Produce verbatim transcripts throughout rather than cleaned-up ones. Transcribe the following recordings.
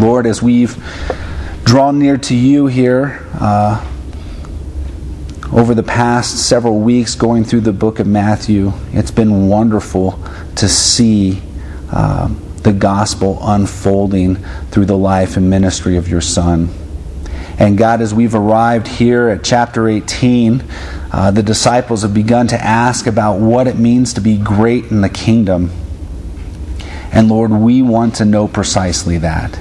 Lord, as we've drawn near to you here uh, over the past several weeks going through the book of Matthew, it's been wonderful to see uh, the gospel unfolding through the life and ministry of your Son. And God, as we've arrived here at chapter eighteen, uh, the disciples have begun to ask about what it means to be great in the kingdom. And Lord, we want to know precisely that.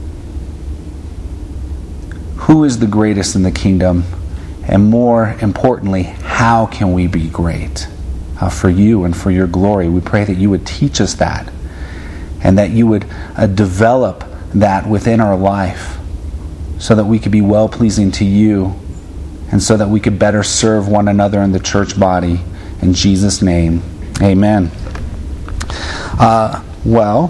Who is the greatest in the kingdom? And more importantly, how can we be great uh, for you and for your glory? We pray that you would teach us that, and that you would uh, develop that within our life so that we could be well-pleasing to you and so that we could better serve one another in the church body. In Jesus' name, amen. Uh, well,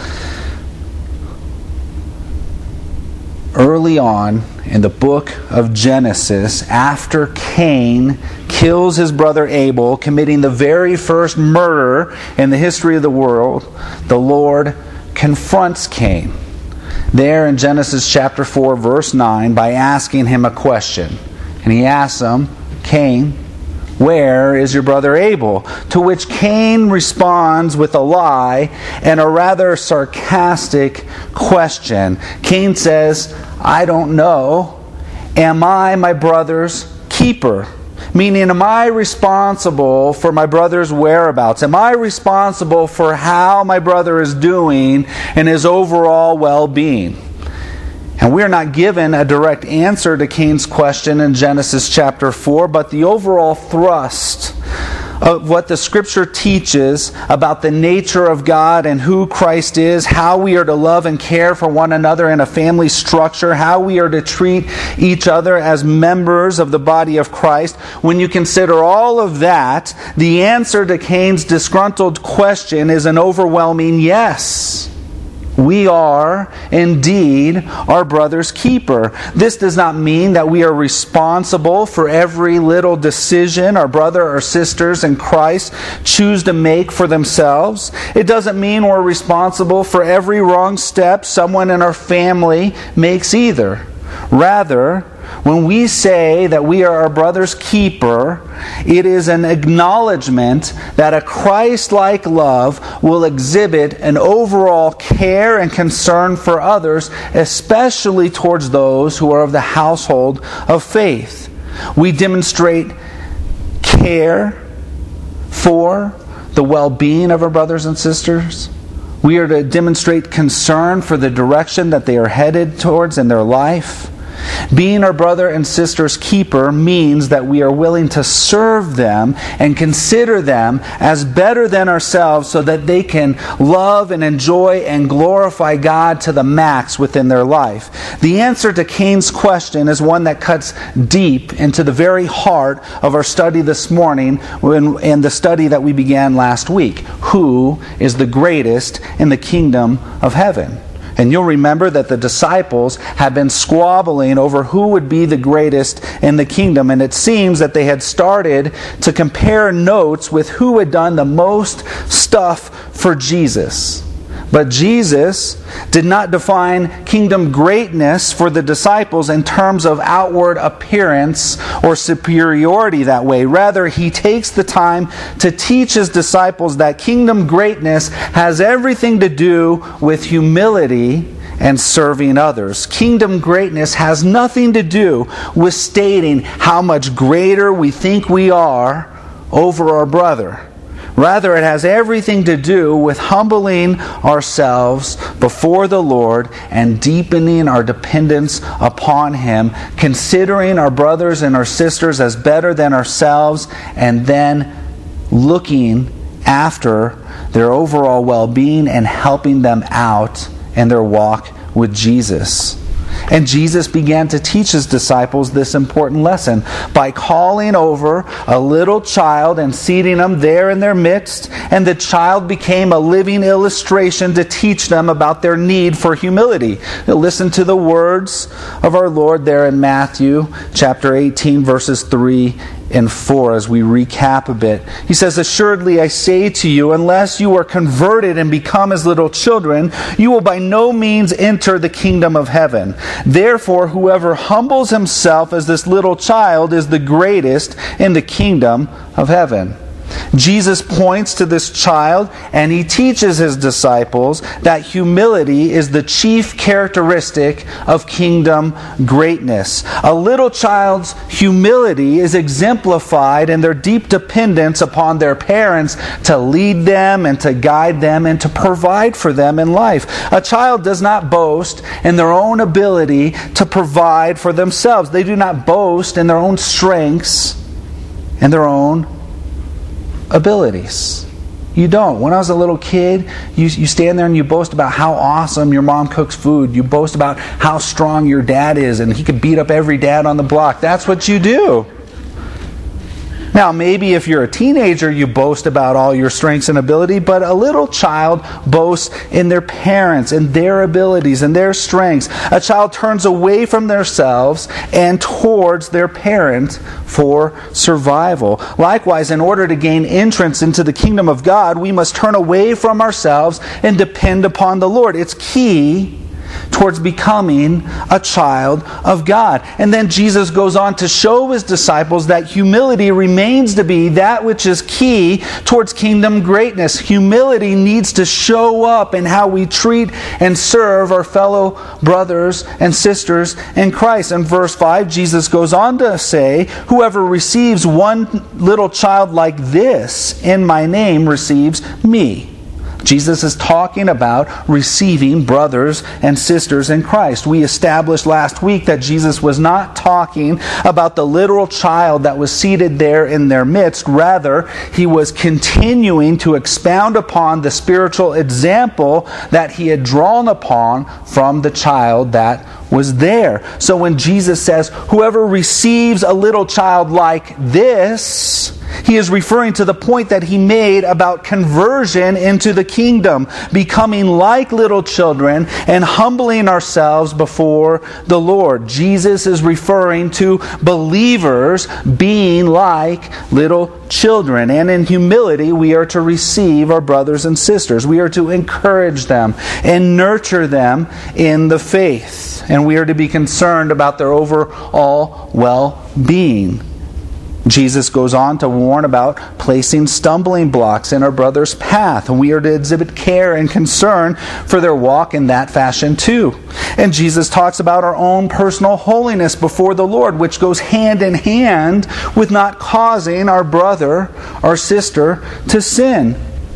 early on in the book of Genesis, after Cain kills his brother Abel, committing the very first murder in the history of the world, the Lord confronts Cain there in Genesis chapter four, verse nine, by asking him a question. And he asks him, Cain, where is your brother Abel? To which Cain responds with a lie and a rather sarcastic question. Cain says, I don't know. Am I my brother's keeper? Meaning, am I responsible for my brother's whereabouts? Am I responsible for how my brother is doing and his overall well-being? And we are not given a direct answer to Cain's question in Genesis chapter four, but the overall thrust of what the Scripture teaches about the nature of God and who Christ is, how we are to love and care for one another in a family structure, how we are to treat each other as members of the body of Christ. When you consider all of that, the answer to Cain's disgruntled question is an overwhelming yes. We are indeed our brother's keeper. This does not mean that we are responsible for every little decision our brother or sisters in Christ choose to make for themselves. It doesn't mean we're responsible for every wrong step someone in our family makes either. Rather, when we say that we are our brother's keeper, it is an acknowledgement that a Christ-like love will exhibit an overall care and concern for others, especially towards those who are of the household of faith. We demonstrate care for the well-being of our brothers and sisters. We are to demonstrate concern for the direction that they are headed towards in their life. Being our brother and sister's keeper means that we are willing to serve them and consider them as better than ourselves so that they can love and enjoy and glorify God to the max within their life. The answer to Cain's question is one that cuts deep into the very heart of our study this morning and the study that we began last week. Who is the greatest in the kingdom of heaven? And you'll remember that the disciples had been squabbling over who would be the greatest in the kingdom. And it seems that they had started to compare notes with who had done the most stuff for Jesus. But Jesus did not define kingdom greatness for the disciples in terms of outward appearance or superiority that way. Rather, He takes the time to teach His disciples that kingdom greatness has everything to do with humility and serving others. Kingdom greatness has nothing to do with stating how much greater we think we are over our brother. Rather, it has everything to do with humbling ourselves before the Lord and deepening our dependence upon Him, considering our brothers and our sisters as better than ourselves, and then looking after their overall well-being and helping them out in their walk with Jesus. And Jesus began to teach His disciples this important lesson by calling over a little child and seating him there in their midst. And the child became a living illustration to teach them about their need for humility. Now listen to the words of our Lord there in Matthew chapter eighteen, verses three and four as we recap a bit. He says, "Assuredly I say to you, unless you are converted and become as little children, you will by no means enter the kingdom of heaven. Therefore, whoever humbles himself as this little child is the greatest in the kingdom of heaven." Jesus points to this child and he teaches his disciples that humility is the chief characteristic of kingdom greatness. A little child's humility is exemplified in their deep dependence upon their parents to lead them and to guide them and to provide for them in life. A child does not boast in their own ability to provide for themselves. They do not boast in their own strengths and their own abilities. You don't. When I was a little kid, you, you stand there and you boast about how awesome your mom cooks food. You boast about how strong your dad is and he could beat up every dad on the block. That's what you do. Now, maybe if you're a teenager, you boast about all your strengths and ability, but a little child boasts in their parents and their abilities and their strengths. A child turns away from themselves and towards their parent for survival. Likewise, in order to gain entrance into the kingdom of God, we must turn away from ourselves and depend upon the Lord. It's key towards becoming a child of God. And then Jesus goes on to show his disciples that humility remains to be that which is key towards kingdom greatness. Humility needs to show up in how we treat and serve our fellow brothers and sisters in Christ. In verse five, Jesus goes on to say, "Whoever receives one little child like this in my name receives me." Jesus is talking about receiving brothers and sisters in Christ. We established last week that Jesus was not talking about the literal child that was seated there in their midst. Rather, he was continuing to expound upon the spiritual example that he had drawn upon from the child that was there. So when Jesus says, "Whoever receives a little child like this," he is referring to the point that he made about conversion into the kingdom, becoming like little children and humbling ourselves before the Lord. Jesus is referring to believers being like little children. And in humility, we are to receive our brothers and sisters. We are to encourage them and nurture them in the faith. And we are to be concerned about their overall well-being. Jesus goes on to warn about placing stumbling blocks in our brother's path, and we are to exhibit care and concern for their walk in that fashion too. And Jesus talks about our own personal holiness before the Lord, which goes hand in hand with not causing our brother or sister to sin.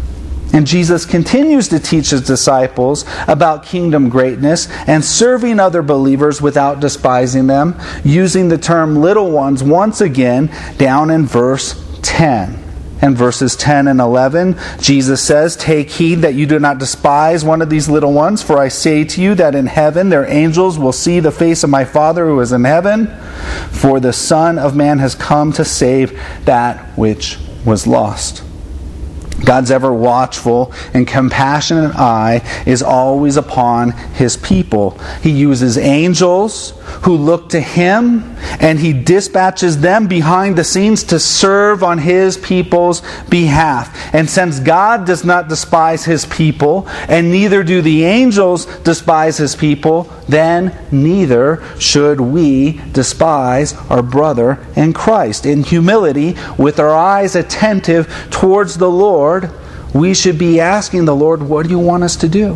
And Jesus continues to teach his disciples about kingdom greatness and serving other believers without despising them, using the term little ones once again down in verse ten. In verses ten and eleven, Jesus says, "Take heed that you do not despise one of these little ones, for I say to you that in heaven their angels will see the face of my Father who is in heaven. For the Son of Man has come to save that which was lost." God's ever watchful and compassionate eye is always upon his people. He uses angels who look to him, and he dispatches them behind the scenes to serve on his people's behalf. And since God does not despise his people, and neither do the angels despise his people, then neither should we despise our brother in Christ. In humility, with our eyes attentive towards the Lord, we should be asking the Lord, what do you want us to do?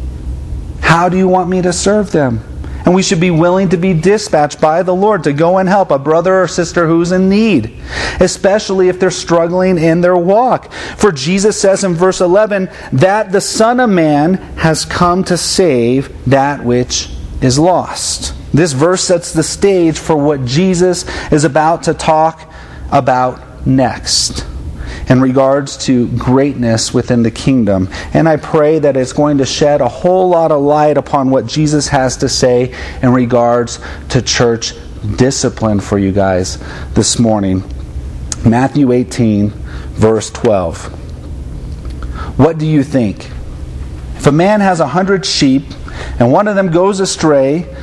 How do you want me to serve them? And we should be willing to be dispatched by the Lord to go and help a brother or sister who's in need, especially if they're struggling in their walk. For Jesus says in verse eleven that the Son of Man has come to save that which is lost. This verse sets the stage for what Jesus is about to talk about next in regards to greatness within the kingdom. And I pray that it's going to shed a whole lot of light upon what Jesus has to say in regards to church discipline for you guys this morning. Matthew eighteen, verse twelve. What do you think? If a man has a hundred sheep and one of them goes astray,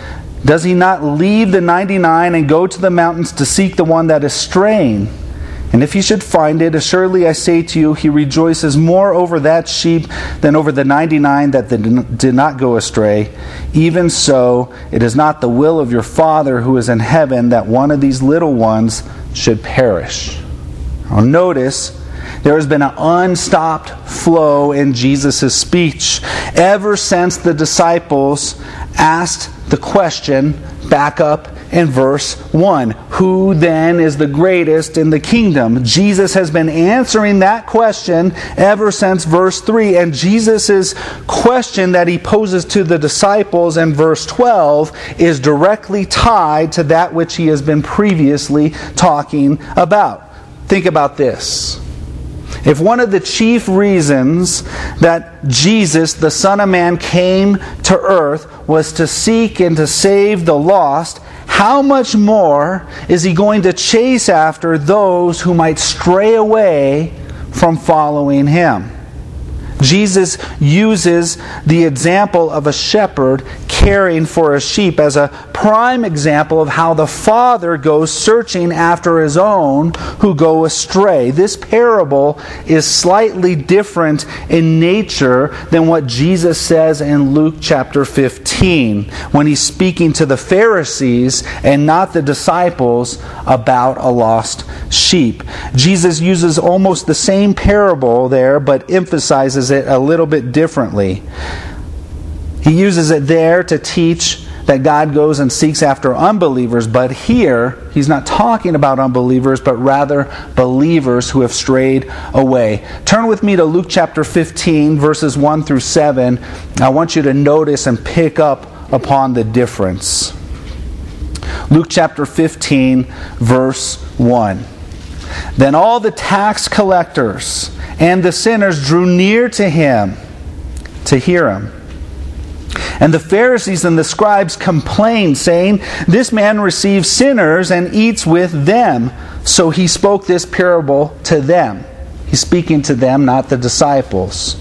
Does he not leave the ninety-nine and go to the mountains to seek the one that is straying? And if he should find it, assuredly I say to you, he rejoices more over that sheep than over the ninety-nine that did not go astray. Even so, it is not the will of your Father who is in heaven that one of these little ones should perish. Now notice, there has been an unstopped flow in Jesus' speech ever since the disciples asked the question back up in verse one. Who then is the greatest in the kingdom? Jesus has been answering that question ever since verse three. And Jesus' question that he poses to the disciples in verse twelve is directly tied to that which he has been previously talking about. Think about this. If one of the chief reasons that Jesus, the Son of Man, came to earth was to seek and to save the lost, how much more is he going to chase after those who might stray away from following him? Jesus uses the example of a shepherd caring for a sheep as a prime example of how the Father goes searching after his own who go astray. This parable is slightly different in nature than what Jesus says in Luke chapter fifteen when he's speaking to the Pharisees and not the disciples about a lost sheep. Jesus uses almost the same parable there, but emphasizes it a little bit differently. He uses it there to teach that God goes and seeks after unbelievers, but here he's not talking about unbelievers, but rather believers who have strayed away. Turn with me to Luke chapter fifteen, verses one through seven. I want you to notice and pick up upon the difference. Luke chapter fifteen, verse one. Then all the tax collectors and the sinners drew near to him to hear him. And the Pharisees and the scribes complained, saying, "This man receives sinners and eats with them." So he spoke this parable to them. He's speaking to them, not the disciples.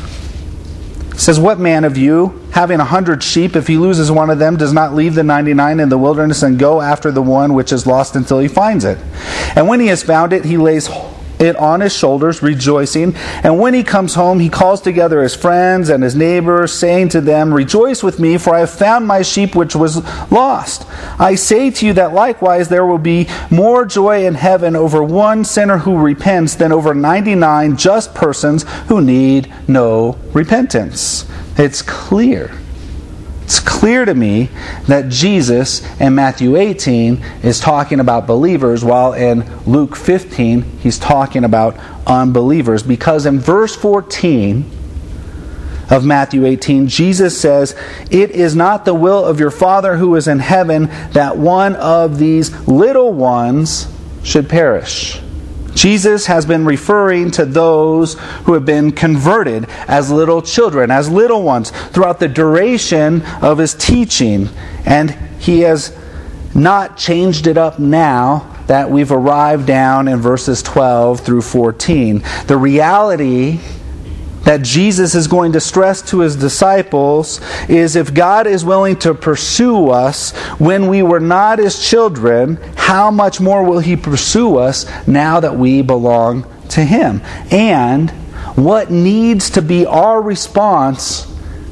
He says, "What man of you, having a hundred sheep, if he loses one of them, does not leave the ninety-nine in the wilderness and go after the one which is lost until he finds it? And when he has found it, he lays it on his shoulders, rejoicing. And when he comes home, he calls together his friends and his neighbors, saying to them, 'Rejoice with me, for I have found my sheep which was lost.' I say to you that likewise there will be more joy in heaven over one sinner who repents than over ninety-nine just persons who need no repentance." It's clear. It's clear to me that Jesus in Matthew eighteen is talking about believers, while in Luke fifteen he's talking about unbelievers. Because in verse fourteen of Matthew eighteen, Jesus says, "It is not the will of your Father who is in heaven that one of these little ones should perish." Jesus has been referring to those who have been converted as little children, as little ones, throughout the duration of his teaching. And he has not changed it up now that we've arrived down in verses twelve through fourteen. The reality that Jesus is going to stress to his disciples is, if God is willing to pursue us when we were not his children, how much more will he pursue us now that we belong to him? And what needs to be our response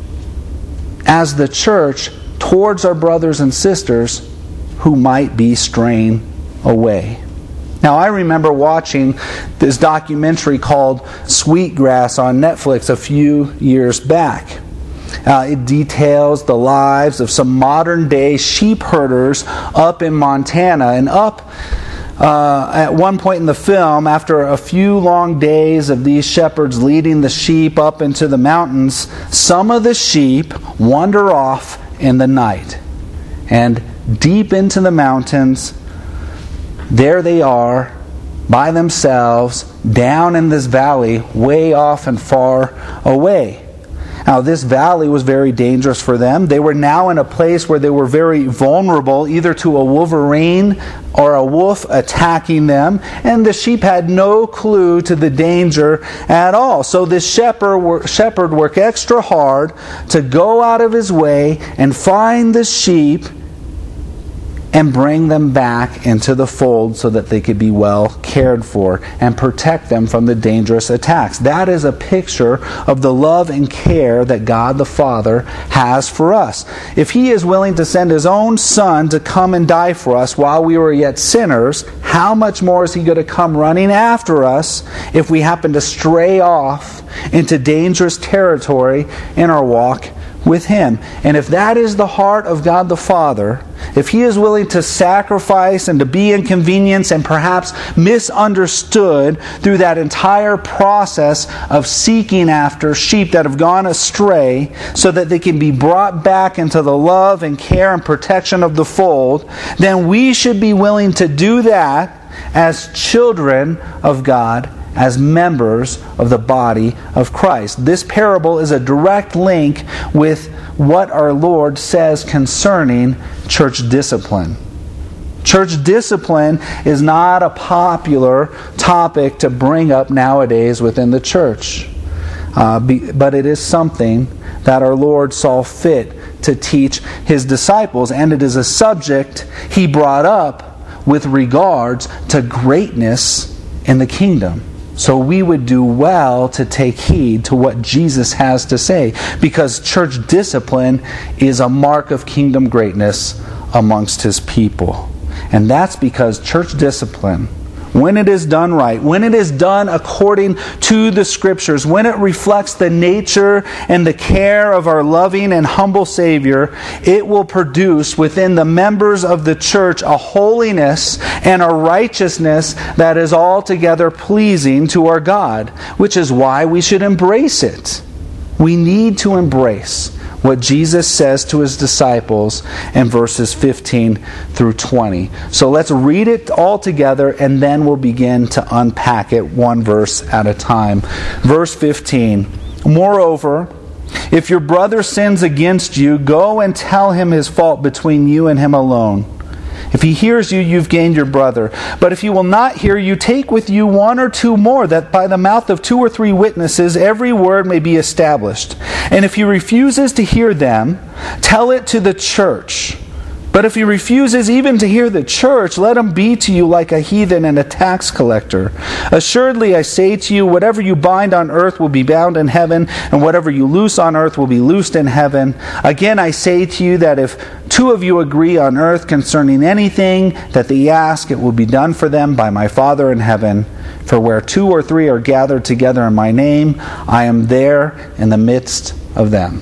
as the church towards our brothers and sisters who might be straying away? Now, I remember watching this documentary called Sweetgrass on Netflix a few years back. Uh, it details the lives of some modern-day sheep herders up in Montana. And up uh, at one point in the film, after a few long days of these shepherds leading the sheep up into the mountains, some of the sheep wander off in the night. And deep into the mountains, there they are, by themselves, down in this valley, way off and far away. Now, this valley was very dangerous for them. They were now in a place where they were very vulnerable, either to a wolverine or a wolf attacking them, and the sheep had no clue to the danger at all. So this shepherd, shepherd worked extra hard to go out of his way and find the sheep and bring them back into the fold so that they could be well cared for and protect them from the dangerous attacks. That is a picture of the love and care that God the Father has for us. If He is willing to send His own Son to come and die for us while we were yet sinners, how much more is He going to come running after us if we happen to stray off into dangerous territory in our walk with Him? And if that is the heart of God the Father, if He is willing to sacrifice and to be inconvenienced and perhaps misunderstood through that entire process of seeking after sheep that have gone astray so that they can be brought back into the love and care and protection of the fold, then we should be willing to do that as children of God, as members of the body of Christ. This parable is a direct link with what our Lord says concerning church discipline. Church discipline is not a popular topic to bring up nowadays within the church. Uh, be, but it is something that our Lord saw fit to teach His disciples, and it is a subject He brought up with regards to greatness in the kingdom. So we would do well to take heed to what Jesus has to say, because church discipline is a mark of kingdom greatness amongst His people. And that's because church discipline, when it is done right, when it is done according to the Scriptures, when it reflects the nature and the care of our loving and humble Savior, it will produce within the members of the church a holiness and a righteousness that is altogether pleasing to our God, which is why we should embrace it. We need to embrace what Jesus says to His disciples in verses fifteen through twenty. So let's read it all together, and then we'll begin to unpack it one verse at a time. Verse fifteen, "Moreover, if your brother sins against you, go and tell him his fault between you and him alone. If he hears you, you've gained your brother. But if he will not hear you, take with you one or two more, that by the mouth of two or three witnesses every word may be established. And if he refuses to hear them, tell it to the church. But if he refuses even to hear the church, let him be to you like a heathen and a tax collector. Assuredly, I say to you, whatever you bind on earth will be bound in heaven, and whatever you loose on earth will be loosed in heaven. Again, I say to you that if two of you agree on earth concerning anything that they ask, it will be done for them by my Father in heaven. For where two or three are gathered together in my name, I am there in the midst of them."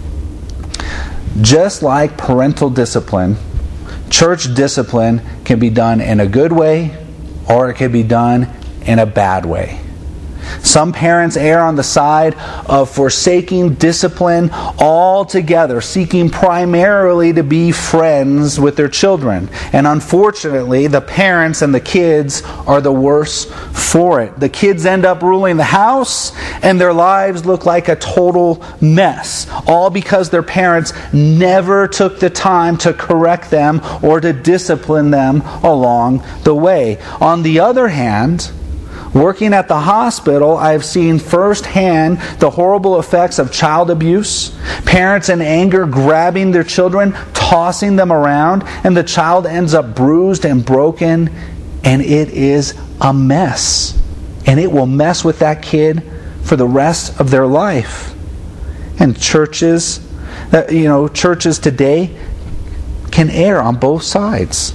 Just like parental discipline, church discipline can be done in a good way, or it can be done in a bad way. Some parents err on the side of forsaking discipline altogether, seeking primarily to be friends with their children. And unfortunately, the parents and the kids are the worse for it. The kids end up ruling the house, and their lives look like a total mess. All because their parents never took the time to correct them or to discipline them along the way. On the other hand, working at the hospital, I've seen firsthand the horrible effects of child abuse, parents in anger grabbing their children, tossing them around, and the child ends up bruised and broken, and it is a mess. And it will mess with that kid for the rest of their life. And churches, you know, churches today can err on both sides.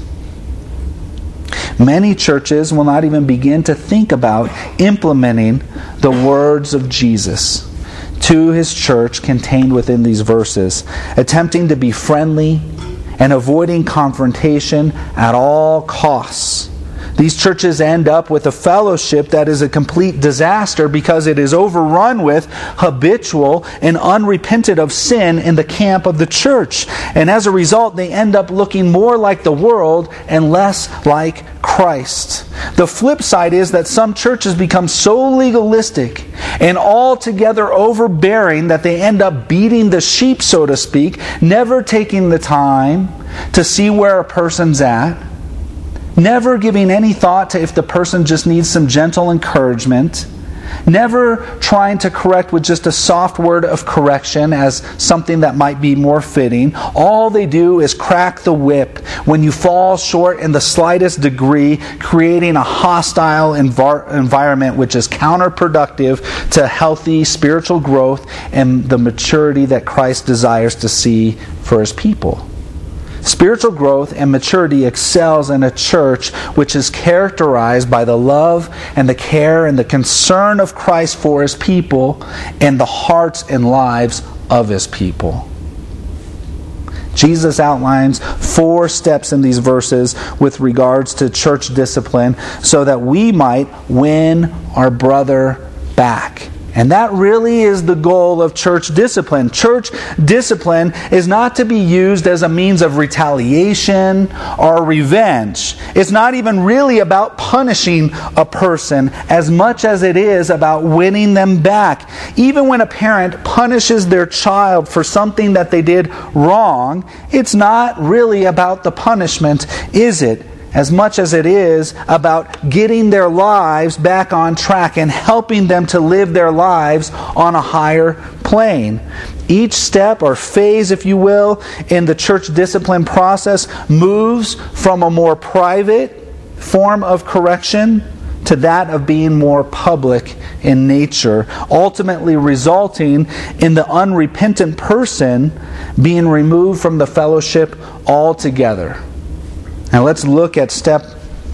Many churches will not even begin to think about implementing the words of Jesus to His church contained within these verses, attempting to be friendly and avoiding confrontation at all costs. These churches end up with a fellowship that is a complete disaster because it is overrun with habitual and unrepentant of sin in the camp of the church. And as a result, they end up looking more like the world and less like Christ. The flip side is that some churches become so legalistic and altogether overbearing that they end up beating the sheep, so to speak, never taking the time to see where a person's at, never giving any thought to if the person just needs some gentle encouragement, Never trying to correct with just a soft word of correction as something that might be more fitting. All they do is crack the whip when you fall short in the slightest degree, creating a hostile envir- environment which is counterproductive to healthy spiritual growth and the maturity that Christ desires to see for His people. Spiritual growth and maturity excels in a church which is characterized by the love and the care and the concern of Christ for His people and the hearts and lives of His people. Jesus outlines four steps in these verses with regards to church discipline so that we might win our brother back. And that really is the goal of church discipline. Church discipline is not to be used as a means of retaliation or revenge. It's not even really about punishing a person as much as it is about winning them back. Even when a parent punishes their child for something that they did wrong, it's not really about the punishment, is it? As much as it is about getting their lives back on track and helping them to live their lives on a higher plane. Each step or phase, if you will, in the church discipline process moves from a more private form of correction to that of being more public in nature, ultimately resulting in the unrepentant person being removed from the fellowship altogether. Now let's look at step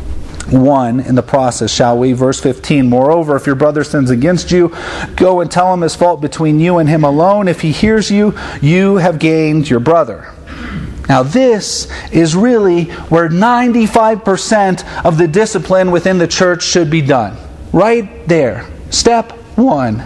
one in the process, shall we? Verse fifteen, moreover, if your brother sins against you, go and tell him his fault between you and him alone. If he hears you, you have gained your brother. Now this is really where ninety-five percent of the discipline within the church should be done. Right there. Step one.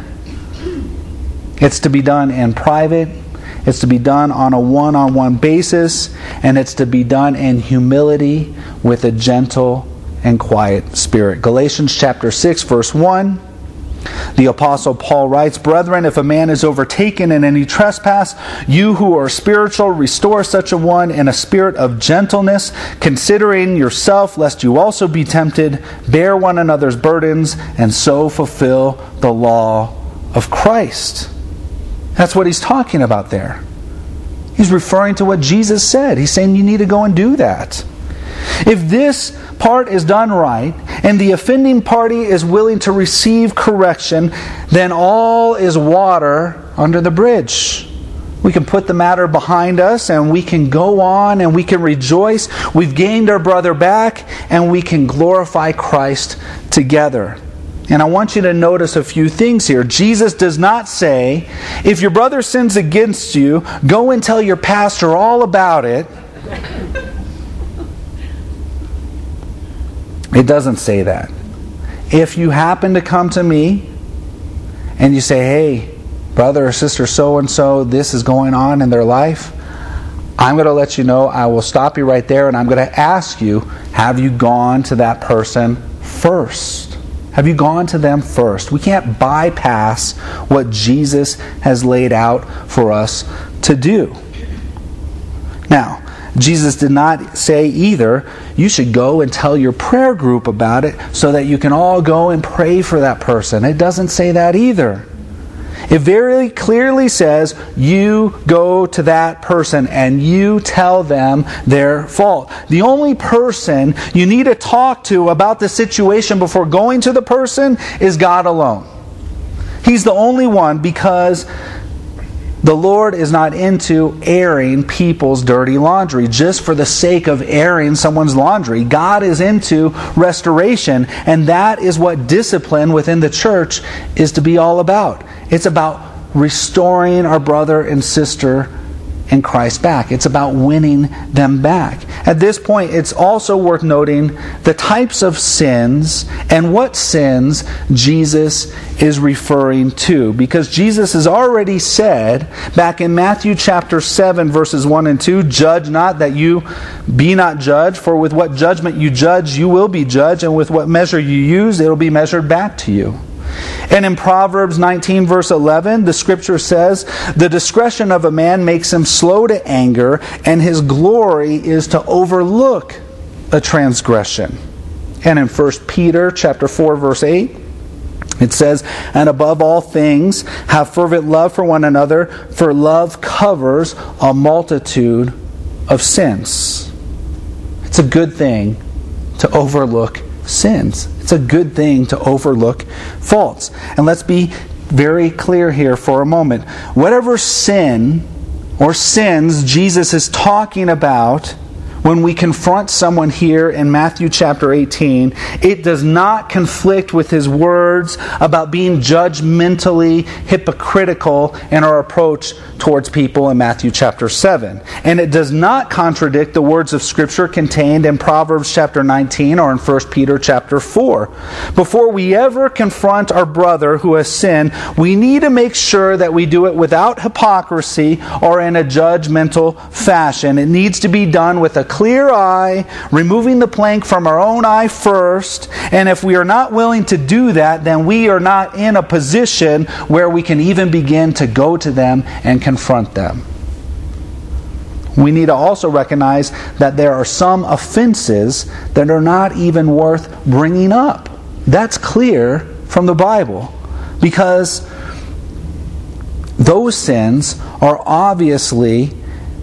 It's to be done in private. It's to be done on a one-on-one basis, and it's to be done in humility with a gentle and quiet spirit. Galatians chapter six, verse one. The Apostle Paul writes, Brethren, if a man is overtaken in any trespass, you who are spiritual, restore such a one in a spirit of gentleness, considering yourself, lest you also be tempted, bear one another's burdens, and so fulfill the law of Christ. That's what he's talking about there. He's referring to what Jesus said. He's saying you need to go and do that. If this part is done right, and the offending party is willing to receive correction, then all is water under the bridge. We can put the matter behind us, and we can go on, and we can rejoice. We've gained our brother back, and we can glorify Christ together. And I want you to notice a few things here. Jesus does not say, if your brother sins against you, go and tell your pastor all about it. It doesn't say that. If you happen to come to me and you say, hey, brother or sister so-and-so, this is going on in their life, I'm going to let you know. I will stop you right there, and I'm going to ask you, have you gone to that person first? Have you gone to them first? We can't bypass what Jesus has laid out for us to do. Now, Jesus did not say either, you should go and tell your prayer group about it so that you can all go and pray for that person. It doesn't say that either. It very clearly says, you go to that person and you tell them their fault. The only person you need to talk to about the situation before going to the person is God alone. He's the only one, because the Lord is not into airing people's dirty laundry just for the sake of airing someone's laundry. God is into restoration, and that is what discipline within the church is to be all about. It's about restoring our brother and sister in Christ back. It's about winning them back. At this point, it's also worth noting the types of sins and what sins Jesus is referring to. Because Jesus has already said back in Matthew chapter seven, verses one and two, judge not that you be not judged, for with what judgment you judge, you will be judged, and with what measure you use, it will be measured back to you. And in Proverbs nineteen, verse eleven, the scripture says, the discretion of a man makes him slow to anger, and his glory is to overlook a transgression. And in First Peter chapter four, verse eight, It says, and above all things, have fervent love for one another, for love covers a multitude of sins. It's a good thing to overlook sins. It's a good thing to overlook faults. And let's be very clear here for a moment. Whatever sin or sins Jesus is talking about when we confront someone here in Matthew chapter eighteen, it does not conflict with His words about being judgmentally hypocritical in our approach towards people in Matthew chapter seven. And it does not contradict the words of Scripture contained in Proverbs chapter nineteen or in First Peter chapter four. Before we ever confront our brother who has sinned, we need to make sure that we do it without hypocrisy or in a judgmental fashion. It needs to be done with a clear eye, removing the plank from our own eye first. And if we are not willing to do that, then we are not in a position where we can even begin to go to them and confront them. We need to also recognize that there are some offenses that are not even worth bringing up. That's clear from the Bible, because those sins are obviously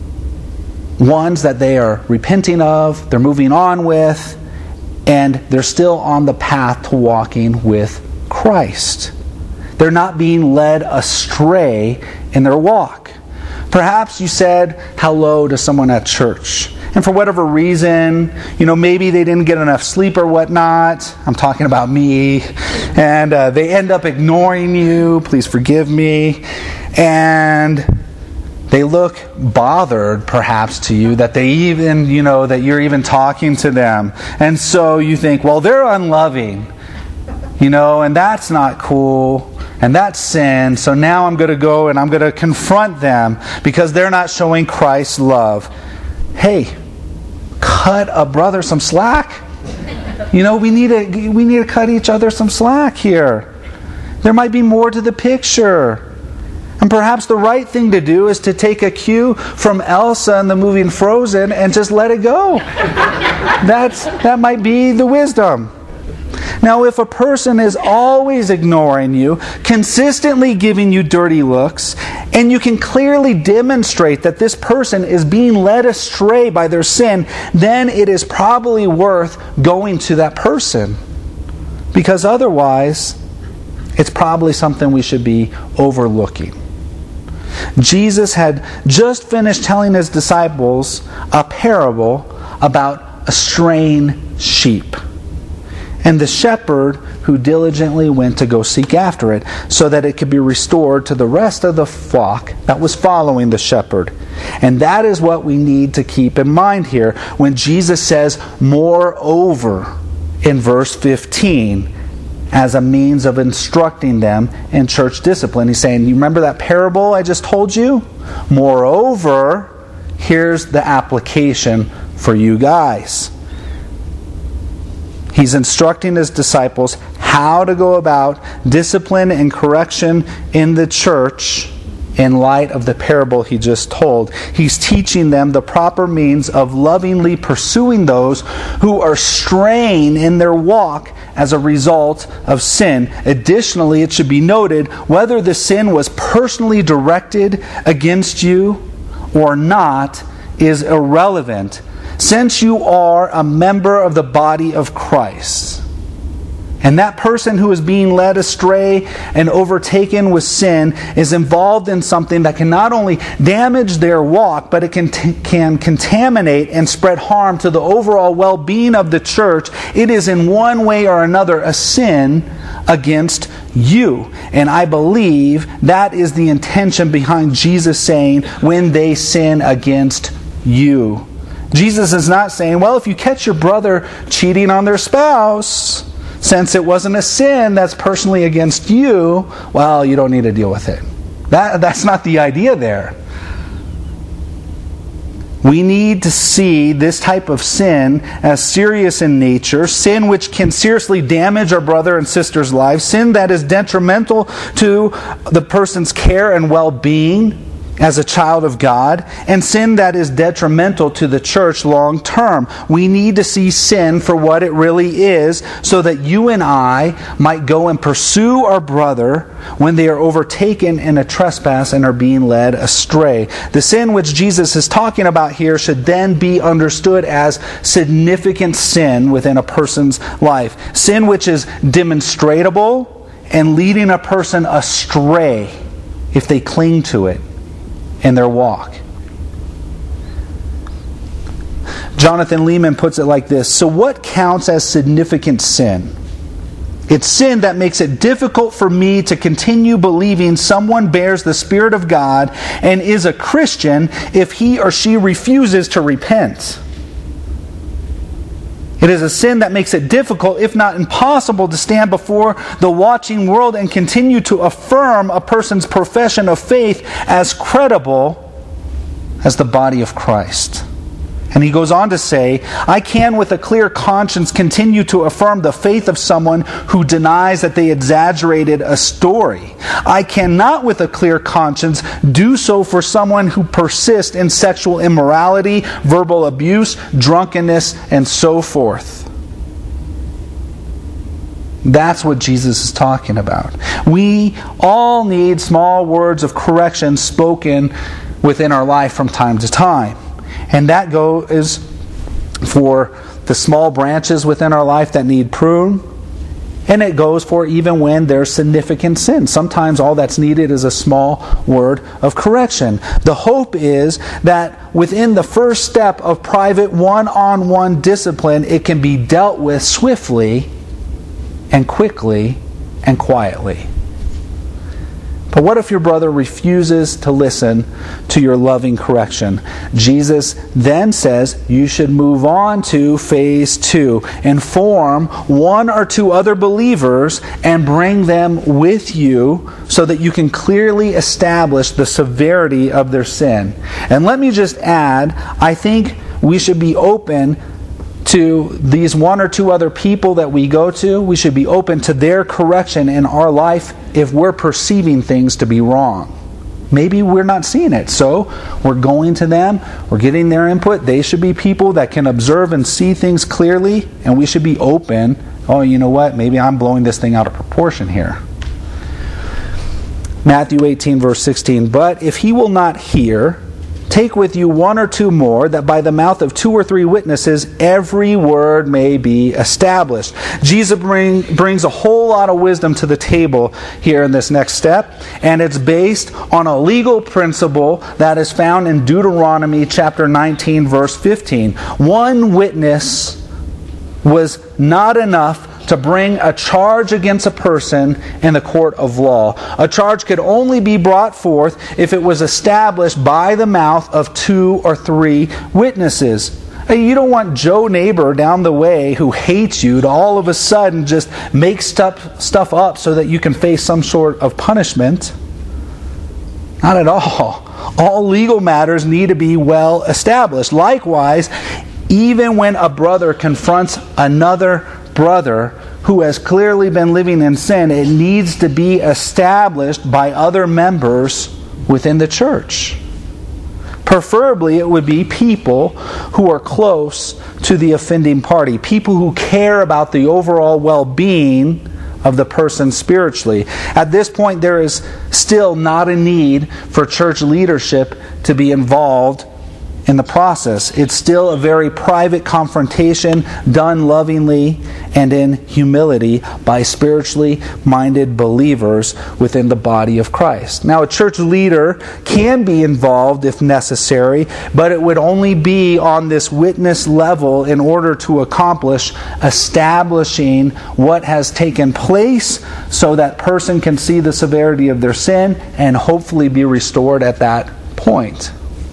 ones that they are repenting of, they're moving on with, and they're still on the path to walking with Christ. They're not being led astray in their walk. Perhaps you said hello to someone at church, and for whatever reason, you know, maybe they didn't get enough sleep or whatnot. I'm talking about me. And uh, they end up ignoring you. Please forgive me. And they look bothered, perhaps, to you that they even, you know, that you're even talking to them. And so you think, well, they're unloving, you know, and that's not cool, and that's sin. So now I'm going to go and I'm going to confront them because they're not showing Christ's love. Hey, cut a brother some slack. You know, we need to we need to cut each other some slack here. There might be more to the picture. And perhaps the right thing to do is to take a cue from Elsa in the movie Frozen and just let it go. That's that might be the wisdom. Now, if a person is always ignoring you, consistently giving you dirty looks, and you can clearly demonstrate that this person is being led astray by their sin, then it is probably worth going to that person. Because otherwise, it's probably something we should be overlooking. Jesus had just finished telling His disciples a parable about a straying sheep, and the shepherd who diligently went to go seek after it so that it could be restored to the rest of the flock that was following the shepherd. And that is what we need to keep in mind here when Jesus says, moreover, in verse fifteen, as a means of instructing them in church discipline. He's saying, you remember that parable I just told you? Moreover, here's the application for you guys. He's instructing His disciples how to go about discipline and correction in the church in light of the parable He just told. He's teaching them the proper means of lovingly pursuing those who are straying in their walk as a result of sin. Additionally, it should be noted, whether the sin was personally directed against you or not is irrelevant, since you are a member of the body of Christ. And that person who is being led astray and overtaken with sin is involved in something that can not only damage their walk, but it can, t- can contaminate and spread harm to the overall well-being of the church. It is in one way or another a sin against you. And I believe that is the intention behind Jesus saying, when they sin against you. Jesus is not saying, well, if you catch your brother cheating on their spouse, since it wasn't a sin that's personally against you, well, you don't need to deal with it. That, that's not the idea there. We need to see this type of sin as serious in nature, sin which can seriously damage our brother and sister's lives, sin that is detrimental to the person's care and well-being, as a child of God, and sin that is detrimental to the church long term. We need to see sin for what it really is, so that you and I might go and pursue our brother when they are overtaken in a trespass and are being led astray. The sin which Jesus is talking about here should then be understood as significant sin within a person's life. Sin which is demonstrable and leading a person astray if they cling to it in their walk. Jonathan Leeman puts it like this: so what counts as significant sin? It's sin that makes it difficult for me to continue believing someone bears the Spirit of God and is a Christian if he or she refuses to repent. It is a sin that makes it difficult, if not impossible, to stand before the watching world and continue to affirm a person's profession of faith as credible as the body of Christ. And he goes on to say, I can with a clear conscience continue to affirm the faith of someone who denies that they exaggerated a story. I cannot with a clear conscience do so for someone who persists in sexual immorality, verbal abuse, drunkenness, and so forth. That's what Jesus is talking about. We all need small words of correction spoken within our life from time to time. And that goes for the small branches within our life that need prune. And it goes for even when there's significant sin. Sometimes all that's needed is a small word of correction. The hope is that within the first step of private one-on-one discipline, it can be dealt with swiftly and quickly and quietly. But what if your brother refuses to listen to your loving correction? Jesus then says you should move on to phase two. Inform one or two other believers and bring them with you so that you can clearly establish the severity of their sin. And let me just add, I think we should be open to these one or two other people that we go to. We should be open to their correction in our life if we're perceiving things to be wrong. Maybe we're not seeing it, so we're going to them, we're getting their input. They should be people that can observe and see things clearly, and we should be open. Oh, you know what? Maybe I'm blowing this thing out of proportion here. Matthew eighteen, verse sixteen, but if he will not hear, take with you one or two more, that by the mouth of two or three witnesses every word may be established. Jesus bring, brings a whole lot of wisdom to the table here in this next step, and it's based on a legal principle that is found in Deuteronomy chapter nineteen, verse fifteen. One witness was not enough to bring a charge against a person in the court of law. A charge could only be brought forth if it was established by the mouth of two or three witnesses. You don't want Joe neighbor down the way who hates you to all of a sudden just make stuff, stuff up so that you can face some sort of punishment. Not at all. All legal matters need to be well established. Likewise, even when a brother confronts another brother who has clearly been living in sin, it needs to be established by other members within the church. Preferably, it would be people who are close to the offending party, people who care about the overall well-being of the person spiritually. At this point, there is still not a need for church leadership to be involved in the process. It's still a very private confrontation done lovingly and in humility by spiritually minded believers within the body of Christ. Now, a church leader can be involved if necessary, but it would only be on this witness level in order to accomplish establishing what has taken place so that person can see the severity of their sin and hopefully be restored at that point.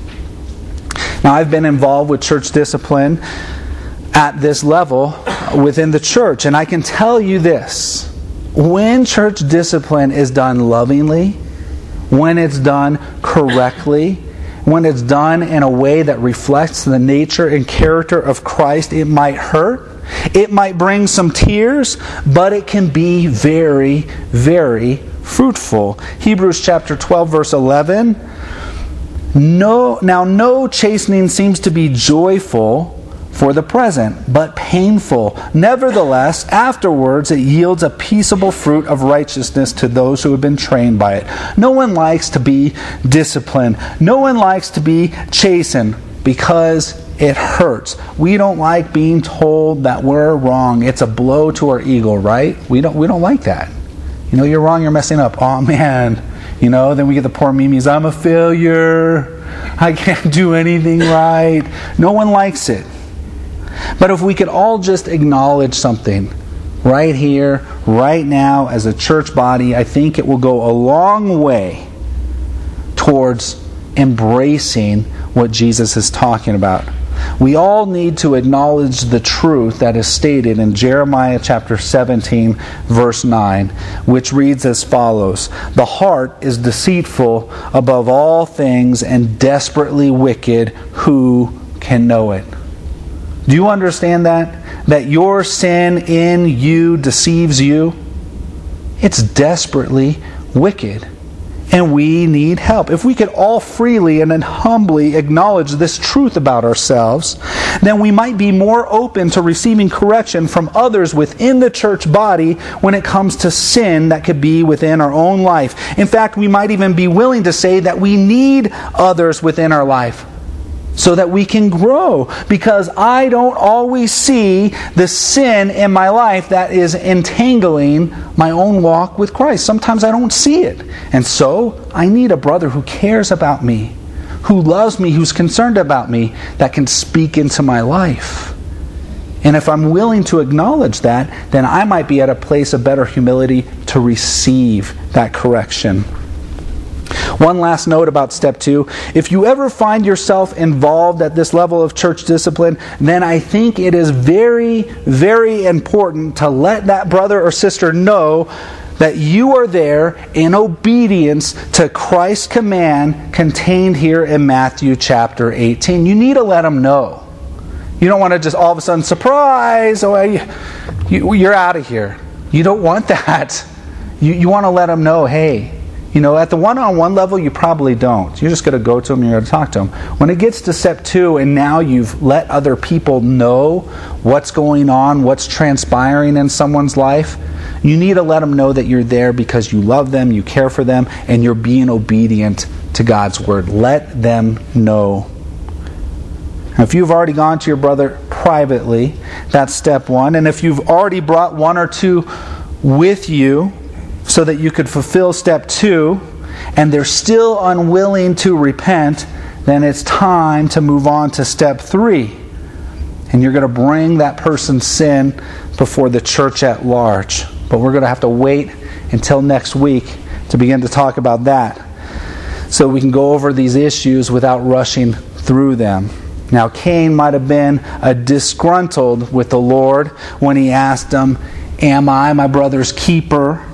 Now, I've been involved with church discipline at this level within the church, and I can tell you this. When church discipline is done lovingly, when it's done correctly, when it's done in a way that reflects the nature and character of Christ, it might hurt. It might bring some tears, but it can be very, very fruitful. Hebrews chapter twelve, verse eleven No, now no chastening seems to be joyful for the present, but painful. Nevertheless, afterwards it yields a peaceable fruit of righteousness to those who have been trained by it. No one likes to be disciplined. No one likes to be chastened because it hurts. We don't like being told that we're wrong. It's a blow to our ego, right? We don't we don't like that. You know, you're wrong, you're messing up. Oh man. You know, then we get the poor memes, I'm a failure. I can't do anything right. No one likes it. But if we could all just acknowledge something right here, right now, as a church body, I think it will go a long way towards embracing what Jesus is talking about. We all need to acknowledge the truth that is stated in Jeremiah chapter seventeen, verse nine, which reads as follows: "The heart is deceitful above all things and desperately wicked. Who can know it?" Do you understand that? That your sin in you deceives you? It's desperately wicked. And we need help. If we could all freely and then humbly acknowledge this truth about ourselves, then we might be more open to receiving correction from others within the church body when it comes to sin that could be within our own life. In fact, we might even be willing to say that we need others within our life so that we can grow, because I don't always see the sin in my life that is entangling my own walk with Christ. Sometimes I don't see it. And so I need a brother who cares about me, who loves me, who's concerned about me, that can speak into my life. And if I'm willing to acknowledge that, then I might be at a place of better humility to receive that correction. One last note about step two. If you ever find yourself involved at this level of church discipline, then I think it is very, very important to let that brother or sister know that you are there in obedience to Christ's command contained here in Matthew chapter eighteen. You need to let them know. You don't want to just all of a sudden, surprise, oh, you, you're out of here. You don't want that. You, you want to let them know, hey, you know, at the one-on-one level, you probably don't. You're just going to go to them and you're going to talk to them. When it gets to step two and now you've let other people know what's going on, what's transpiring in someone's life, you need to let them know that you're there because you love them, you care for them, and you're being obedient to God's Word. Let them know. Now, if you've already gone to your brother privately, that's step one. And if you've already brought one or two with you, so that you could fulfill step two, and they're still unwilling to repent, then it's time to move on to step three. And you're going to bring that person's sin before the church at large. But we're going to have to wait until next week to begin to talk about that, so we can go over these issues without rushing through them. Now, Cain might have been a disgruntled with the Lord when he asked him, "Am I my brother's keeper?"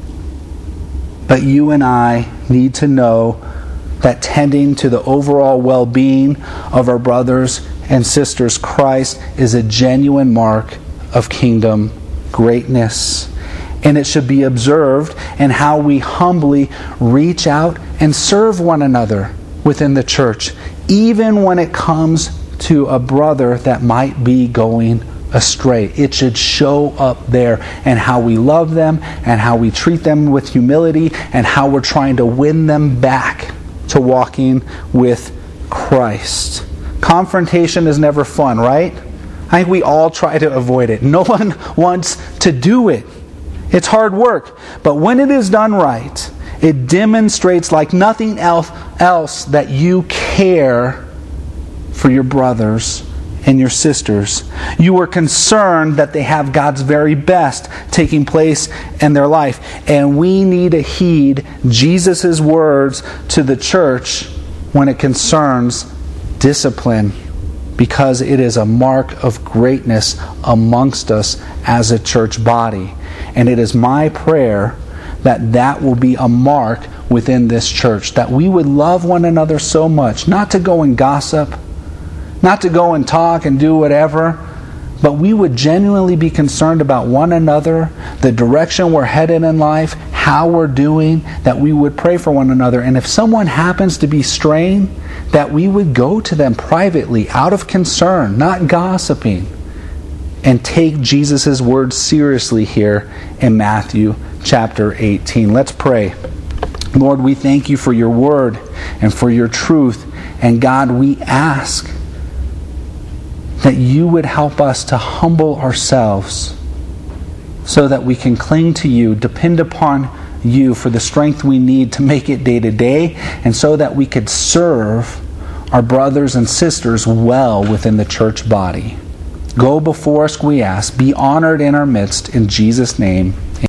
But you and I need to know that tending to the overall well-being of our brothers and sisters, Christ is a genuine mark of kingdom greatness. And it should be observed in how we humbly reach out and serve one another within the church, even when it comes to a brother that might be going astray. It should show up there and how we love them and how we treat them with humility and how we're trying to win them back to walking with Christ. Confrontation is never fun, right? I think we all try to avoid it. No one wants to do it. It's hard work. But when it is done right, it demonstrates like nothing else, else that you care for your brothers and your sisters. You are concerned that they have God's very best taking place in their life. And we need to heed Jesus' words to the church when it concerns discipline, because it is a mark of greatness amongst us as a church body. And it is my prayer that that will be a mark within this church, that we would love one another so much, not to go and gossip, not to go and talk and do whatever, but we would genuinely be concerned about one another, the direction we're headed in life, how we're doing, that we would pray for one another. And if someone happens to be straying, that we would go to them privately out of concern, not gossiping, and take Jesus' words seriously here in Matthew chapter eighteen. Let's pray. Lord, we thank you for your word and for your truth. And God, we ask that you would help us to humble ourselves so that we can cling to you, depend upon you for the strength we need to make it day to day, and so that we could serve our brothers and sisters well within the church body. Go before us, we ask. Be honored in our midst. In Jesus' name,